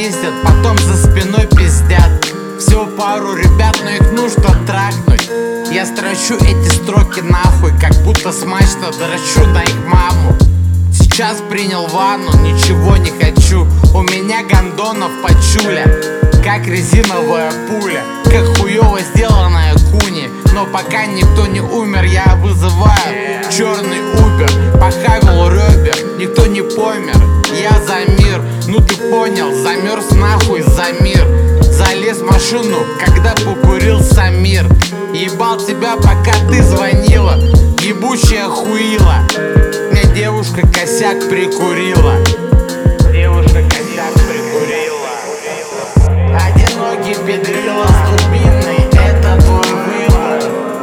пиздят, потом за спиной пиздят. Всего пару ребят, но их нужно трахнуть. Я строчу эти строки нахуй, как будто смачно дрочу на их маму. Сейчас принял ванну, ничего не хочу. У меня гондонов почуля, как резиновая пуля, как хуёво сделанная куни. Но пока никто не умер, я вызываю черный убер. Похавил ребер, никто не помер. Я за мир, ну ты понял, замерз нахуй за мир. Залез в машину, когда покурил Самир. Ебал тебя, пока ты звонила, ебучая хуила. Мне девушка косяк прикурила. Девушка косяк прикурила. Одинокий педрила с дубиной, это твой выбор.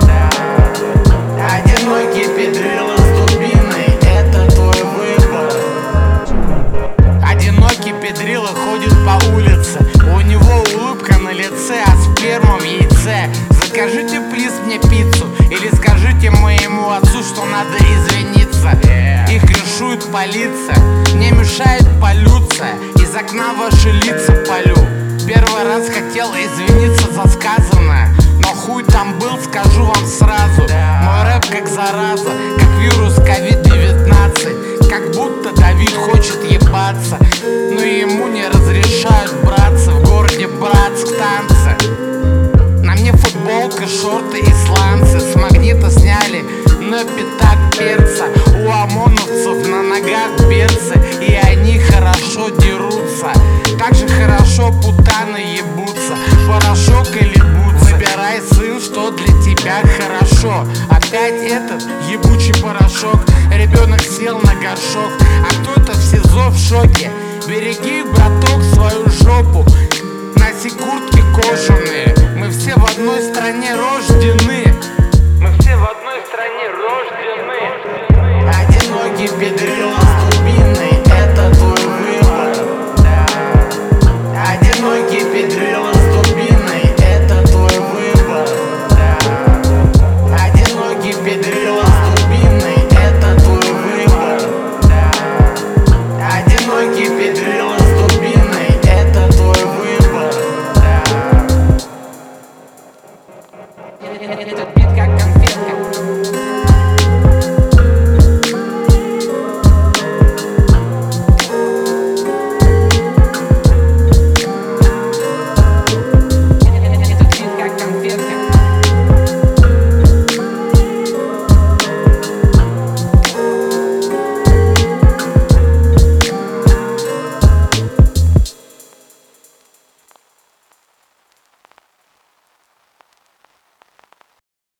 Одинокий педрила с дубиной, это твой выбор. Одинокий педрила ходит по улице, у него улыбка на лице, а сперма в яйце. Закажите, плиз, мне пиццу, или скажите моему отцу, что надо извиниться. Их крышует полиция, мне мешает полюция, из окна ваши лица полю. Первый раз хотел извиниться за сказанное, но хуй там был, скажу вам сразу. Мой рэп как зараза, как вирус COVID-19. Как будто Давид хочет ебаться, но ему не разрешают браться в городе Братск танцы. На мне футболка, шорты и сланцы, с магнита сняли на пятак перца. У ОМОНовцев на ногах берцы, и они хорошо дерутся. Так же хорошо путаны ебутся, порошок или бутсы. Выбирай, сын, что для тебя хорошо. Опять этот ебучий порошок. Ребенок сел на горшок, а кто-то в СИЗО в шоке. Береги, браток, свою жопу. Носи куртки кожаные. Мы все в одной стране рождены. Мы все в одной стране рождены. Одинокий педрила с дубиной, это твой выбор. Одинокий педрила с дубиной, это твой выбор. Одинокий педрила с дубиной, это твой выбор. Одинокий педрила с дубиной, это твой выбор. Этот бит как конфетка.